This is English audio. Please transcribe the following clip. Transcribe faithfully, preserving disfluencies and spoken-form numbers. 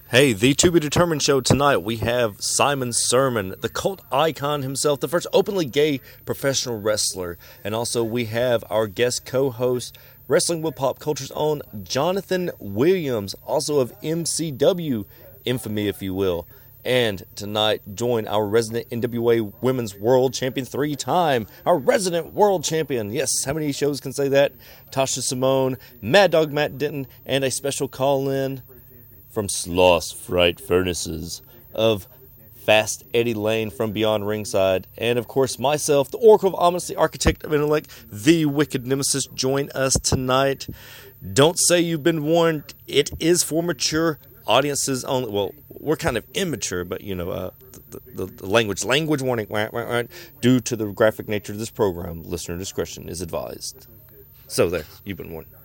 Hey, the To Be Determined show tonight. We have Simon Sermon, the cult icon himself, the first openly gay professional wrestler. And also we have our guest co-host, Wrestling with Pop Culture's own Jonathan Williams, also of M C W infamy, if you will. And tonight, join our resident N W A Women's World Champion three-time, our resident world champion. Yes, how many shows can say that? Tasha Simone, Mad Dog Matt Denton, and a special call-in from Sloss Fright Furnaces, of Fast Eddie Lane from Beyond Ringside, and of course myself, the Oracle of Ominous, the Architect of Intellect, the Wicked Nemesis. Join us tonight. Don't say you've been warned. It is for mature audiences only. Well, we're kind of immature, but you know, uh, the, the, the language, language warning, right, right, right. Due to the graphic nature of this program, listener discretion is advised. So there, you've been warned.